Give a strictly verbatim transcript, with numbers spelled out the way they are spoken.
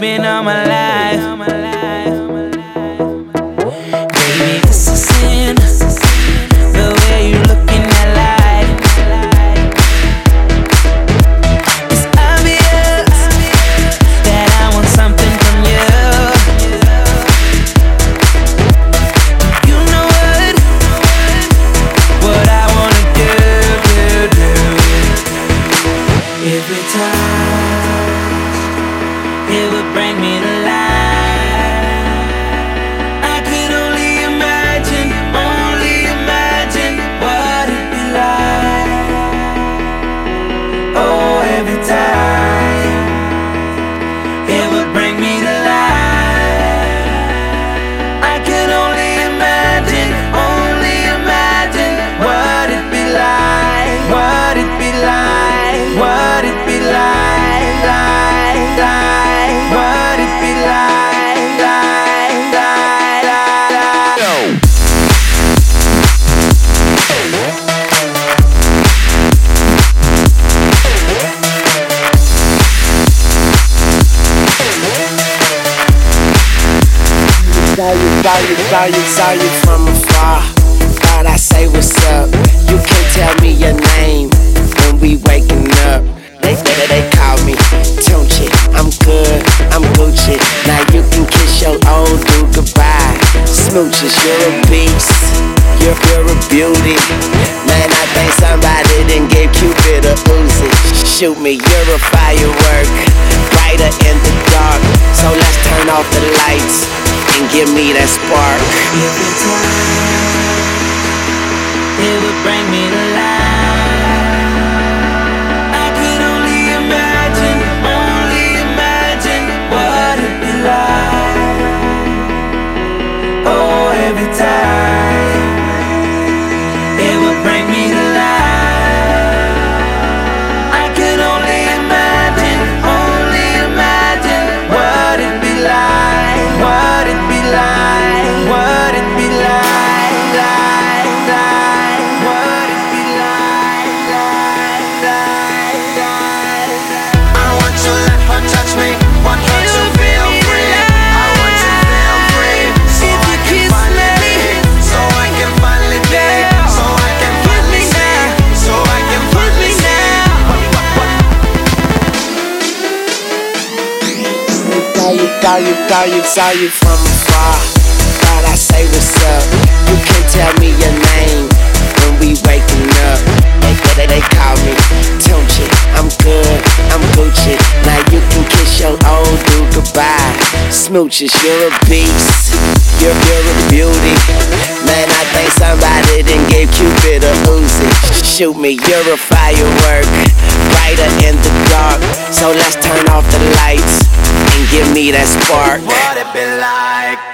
been all my life. Baby, this is sin, the way you look in that light. It's obvious that I want something from you. You know what, what I wanna do, do, do. Every time it would bring me to life. I could only imagine, only imagine what it'd be like. Oh, every time it would bring me to life. I could only imagine, only imagine what it'd be like, what it'd be like, what it'd be like, like, like, what it'd be like, like, like, like, like. Saw you, saw you, saw you, saw you from afar. Thought I say what's up. You can't tell me your name when we waking up. They they, they call me Tunchi. I'm good, I'm Gucci. Now you can kiss your old dude goodbye. Smooches, you're a beast. You're, you're a beauty. Man, I think somebody done gave Cupid a Uzi. Shoot me, you're a firework, brighter in the dark. So let's turn off the lights and give me that spark. Every time it would bring me to life. I could only imagine, only imagine what it'd be like. Oh, every time it would bring me to life. I could only imagine, only imagine what it'd be like, what it'd be like, what it'd be like, like, like, what it'd be like, like, like, like, like. I want to let her touch me, want her to feel free. I want to feel free, so I can finally be, so I can finally be, so I can finally see, so I can finally see. Saw you, saw you, saw you, saw you from afar. Thought I say what's up. You can't tell me your name when we waking up. They, they, they call me Tunchi. I'm good, I'm Gucci. Now you can kiss your old dude goodbye. Smooches, you're a beast. You're, you're a beauty. Man, I think somebody done gave Cupid a Uzi. Shoot me, you're a firework, brighter in the dark. So let's turn off the lights and give me that spark. What it be like?